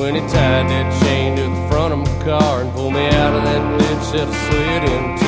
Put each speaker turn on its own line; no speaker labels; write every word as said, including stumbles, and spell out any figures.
when he tied that chain to the front of my car and pulled me out of that ditch that I slid into.